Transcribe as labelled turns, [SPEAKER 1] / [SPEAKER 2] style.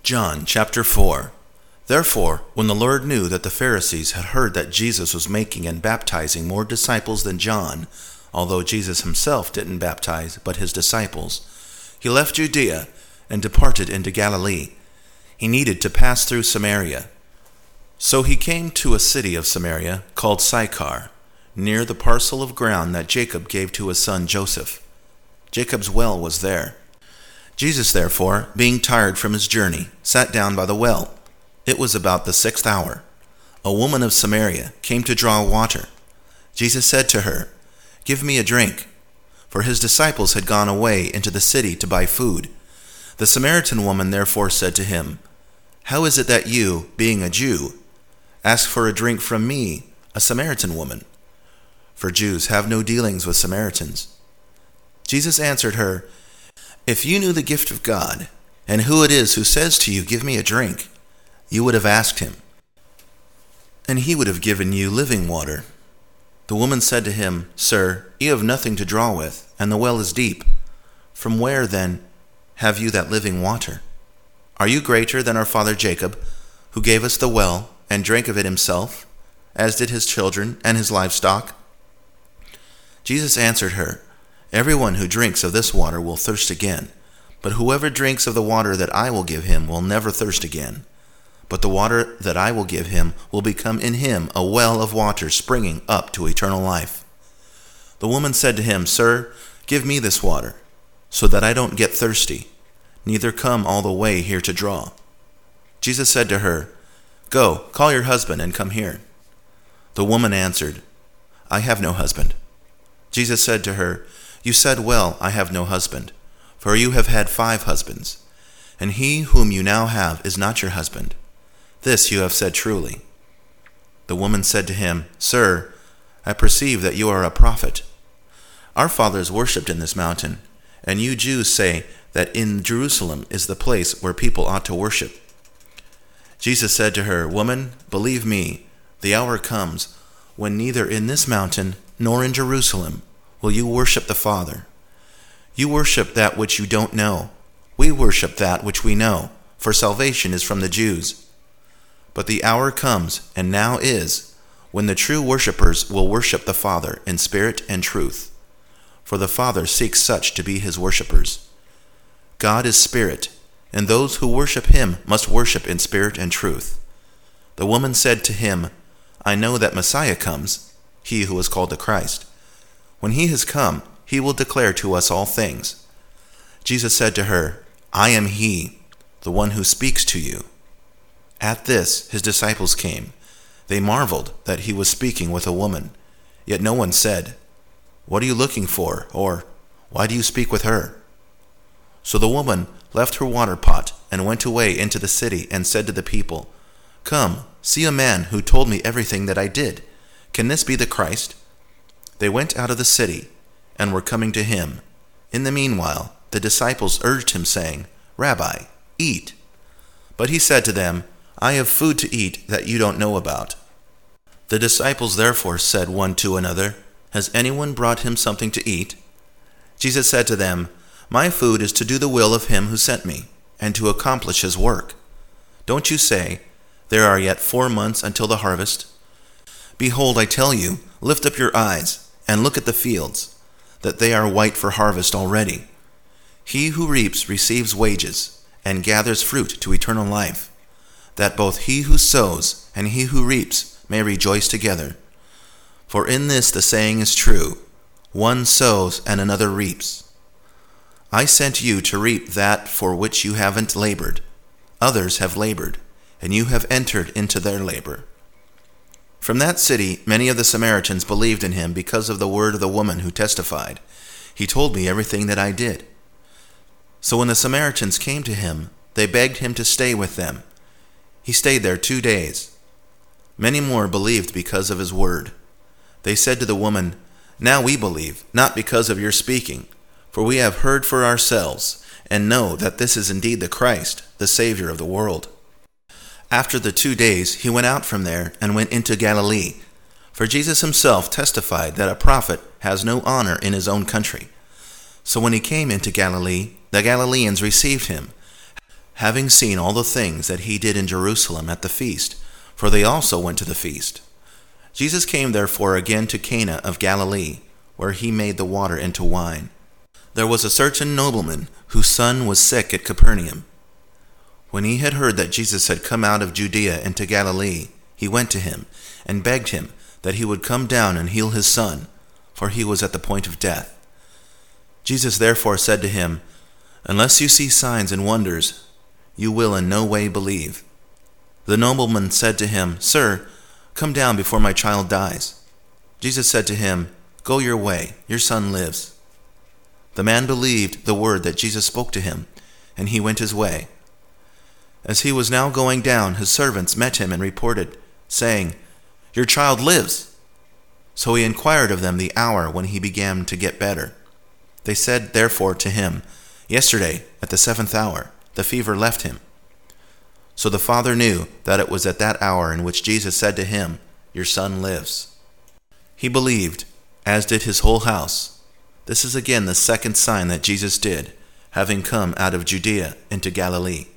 [SPEAKER 1] John chapter 4. Therefore, when the Lord knew that the Pharisees had heard that Jesus was making and baptizing more disciples than John, although Jesus himself didn't baptize but his disciples, he left Judea and departed into Galilee. He needed to pass through Samaria. So he came to a city of Samaria called Sychar, near the parcel of ground that Jacob gave to his son Joseph. Jacob's well was there. Jesus, therefore, being tired from his journey, sat down by the well. It was about the 6th hour. A woman of Samaria came to draw water. Jesus said to her, "Give me a drink," for his disciples had gone away into the city to buy food. The Samaritan woman therefore said to him, "How is it that you, being a Jew, ask for a drink from me, a Samaritan woman? For Jews have no dealings with Samaritans." Jesus answered her, "If you knew the gift of God, and who it is who says to you, 'Give me a drink,' you would have asked him, and he would have given you living water." The woman said to him, "Sir, you have nothing to draw with, and the well is deep. From where, then, have you that living water? Are you greater than our father Jacob, who gave us the well, and drank of it himself, as did his children and his livestock?" Jesus answered her, "Everyone who drinks of this water will thirst again, but whoever drinks of the water that I will give him will never thirst again. But the water that I will give him will become in him a well of water springing up to eternal life." The woman said to him, "Sir, give me this water, so that I don't get thirsty, neither come all the way here to draw." Jesus said to her, "Go, call your husband and come here." The woman answered, "I have no husband." Jesus said to her, "You said well, 'I have no husband,' for you have had 5 husbands, and he whom you now have is not your husband. This you have said truly." The woman said to him, "Sir, I perceive that you are a prophet. Our fathers worshipped in this mountain, and you Jews say that in Jerusalem is the place where people ought to worship." Jesus said to her, "Woman, believe me, the hour comes when neither in this mountain nor in Jerusalem will you worship the Father. You worship that which you don't know. We worship that which we know, for salvation is from the Jews. But the hour comes, and now is, when the true worshippers will worship the Father in spirit and truth. For the Father seeks such to be his worshippers. God is spirit, and those who worship him must worship in spirit and truth." The woman said to him, "I know that Messiah comes, he who is called the Christ. When he has come, he will declare to us all things." Jesus said to her, "I am he, the one who speaks to you." At this, his disciples came. They marveled that he was speaking with a woman. Yet no one said, "What are you looking for?" or "Why do you speak with her?" So the woman left her water pot and went away into the city and said to the people, "Come, see a man who told me everything that I did. Can this be the Christ?" They went out of the city and were coming to him. In the meanwhile, the disciples urged him, saying, "Rabbi, eat." But he said to them, "I have food to eat that you don't know about." The disciples therefore said one to another, "Has anyone brought him something to eat?" Jesus said to them, "My food is to do the will of him who sent me, and to accomplish his work. Don't you say, 'There are yet 4 months until the harvest'? Behold, I tell you, lift up your eyes, and look at the fields, that they are white for harvest already. He who reaps receives wages, and gathers fruit to eternal life, that both he who sows and he who reaps may rejoice together. For in this the saying is true, one sows and another reaps. I sent you to reap that for which you haven't labored. Others have labored, and you have entered into their labor." From that city many of the Samaritans believed in him because of the word of the woman who testified, "He told me everything that I did." So when the Samaritans came to him, they begged him to stay with them. He stayed there 2 days. Many more believed because of his word. They said to the woman, "Now we believe, not because of your speaking, for we have heard for ourselves, and know that this is indeed the Christ, the Savior of the world." After the 2 days, he went out from there and went into Galilee. For Jesus himself testified that a prophet has no honor in his own country. So when he came into Galilee, the Galileans received him, having seen all the things that he did in Jerusalem at the feast, for they also went to the feast. Jesus came therefore again to Cana of Galilee, where he made the water into wine. There was a certain nobleman whose son was sick at Capernaum. When he had heard that Jesus had come out of Judea into Galilee, he went to him and begged him that he would come down and heal his son, for he was at the point of death. Jesus therefore said to him, "Unless you see signs and wonders, you will in no way believe." The nobleman said to him, "Sir, come down before my child dies." Jesus said to him, "Go your way, your son lives." The man believed the word that Jesus spoke to him, and he went his way. As he was now going down, his servants met him and reported, saying, "Your child lives." So he inquired of them the hour when he began to get better. They said therefore to him, "Yesterday, at the 7th hour, the fever left him." So the father knew that it was at that hour in which Jesus said to him, "Your son lives." He believed, as did his whole house. This is again the second sign that Jesus did, having come out of Judea into Galilee.